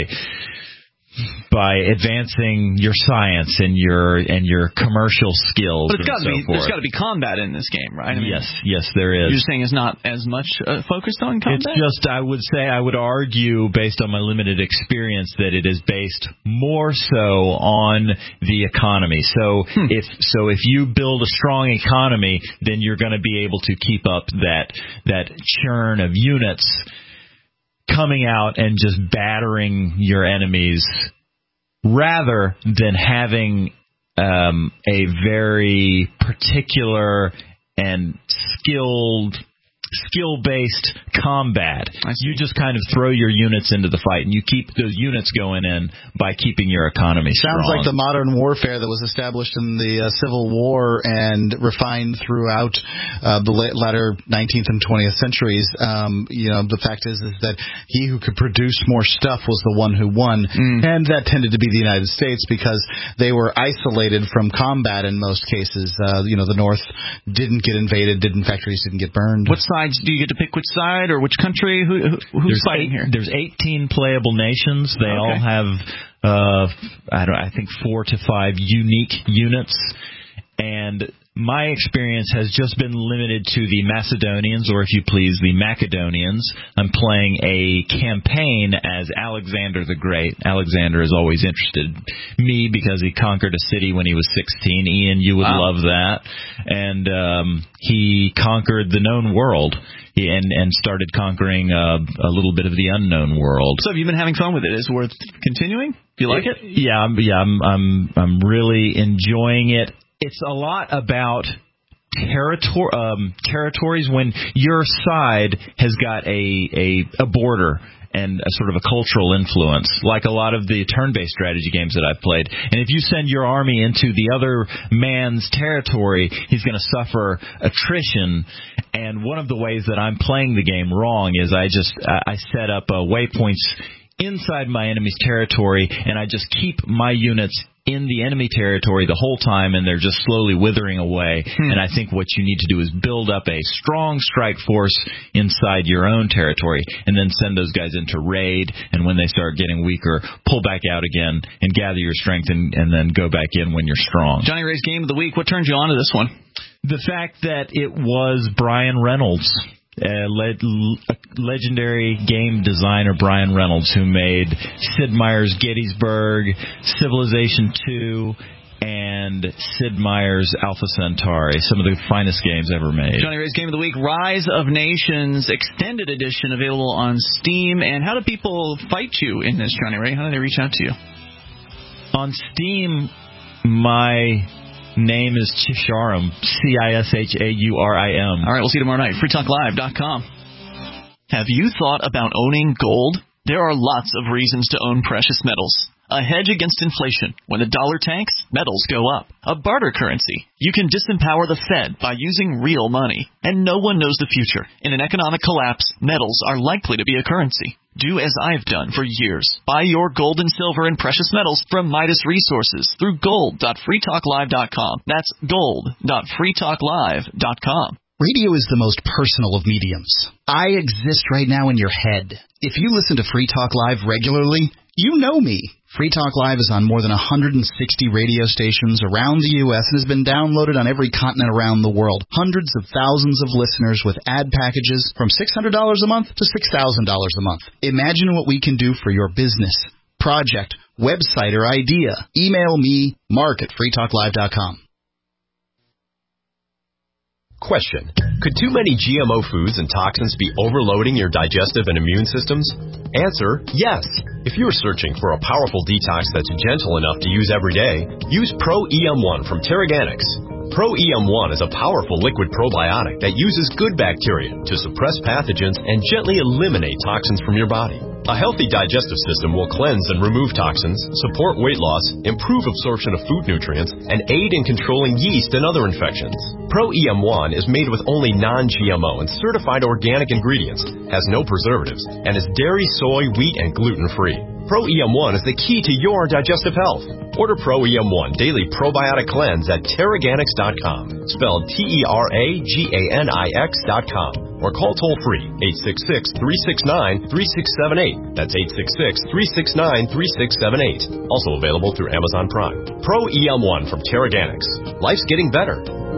by advancing your science and your commercial skills. But there's got to be combat in this game, right? I mean, yes, there is. You're saying it's not as much focused on combat? It's just, I would argue, based on my limited experience, that it is based more so on the economy. So if you build a strong economy, then you're going to be able to keep up that churn of units coming out and just battering your enemies, rather than having a very particular and skill-based combat. You just kind of throw your units into the fight, and you keep those units going in by keeping your economy strong. Sounds like the modern warfare that was established in the Civil War and refined throughout the latter 19th and 20th centuries. The fact is that he who could produce more stuff was the one who won, and that tended to be the United States because they were isolated from combat in most cases. The North didn't get invaded, factories didn't get burned. What sides do you get to pick? Which side or which country? Who's fighting here? There's 18 playable nations. They all have, I think 4 to 5 unique units. And my experience has just been limited to the Macedonians, or if you please, the Macedonians. I'm playing a campaign as Alexander the Great. Alexander has always interested me because he conquered a city when he was 16. Ian, you would love that. And he conquered the known world and started conquering a little bit of the unknown world. So have you been having fun with it? Is it worth continuing? Do you like it? Yeah, I'm really enjoying it. It's a lot about territories when your side has got a border and a sort of a cultural influence, like a lot of the turn-based strategy games that I've played. And if you send your army into the other man's territory, he's going to suffer attrition. And one of the ways that I'm playing the game wrong is I set up waypoints inside my enemy's territory, and I just keep my units in the enemy territory the whole time, and they're just slowly withering away. And I think what you need to do is build up a strong strike force inside your own territory, and then send those guys into raid, and when they start getting weaker, pull back out again and gather your strength, and then go back in when you're strong. Johnny Ray's Game of the Week, what turned you on to this one? The fact that it was Brian Reynolds, legendary game designer Brian Reynolds, who made Sid Meier's Gettysburg, Civilization 2, and Sid Meier's Alpha Centauri, some of the finest games ever made. Johnny Ray's Game of the Week, Rise of Nations Extended Edition, available on Steam. And how do people fight you in this, Johnny Ray? How do they reach out to you? On Steam, my name is Cisharim, Cishaurim. All right, we'll see you tomorrow night. FreeTalkLive.com. Have you thought about owning gold? There are lots of reasons to own precious metals. A hedge against inflation. When the dollar tanks, metals go up. A barter currency. You can disempower the Fed by using real money. And no one knows the future. In an economic collapse, metals are likely to be a currency. Do as I've done for years. Buy your gold and silver and precious metals from Midas Resources through gold.freetalklive.com. That's gold.freetalklive.com. Radio is the most personal of mediums. I exist right now in your head. If you listen to Free Talk Live regularly, you know me. Free Talk Live is on more than 160 radio stations around the U.S. and has been downloaded on every continent around the world. Hundreds of thousands of listeners with ad packages from $600 a month to $6,000 a month. Imagine what we can do for your business, project, website, or idea. Email me, mark@freetalklive.com. Question: could too many GMO foods and toxins be overloading your digestive and immune systems? Answer: yes. If you're searching for a powerful detox that's gentle enough to use every day, use Pro EM1 from Terraganics. Pro EM1 is a powerful liquid probiotic that uses good bacteria to suppress pathogens and gently eliminate toxins from your body. A healthy digestive system will cleanse and remove toxins, support weight loss, improve absorption of food nutrients, and aid in controlling yeast and other infections. Pro EM1 is made with only non-GMO and certified organic ingredients, has no preservatives, and is dairy, soy, wheat, and gluten-free. Pro EM1 is the key to your digestive health. Order Pro EM1 Daily Probiotic Cleanse at Teraganix.com, spelled TERAGANIX.com, or call toll-free 866-369-3678. That's 866-369-3678. Also available through Amazon Prime. Pro EM1 from Teraganix. Life's getting better.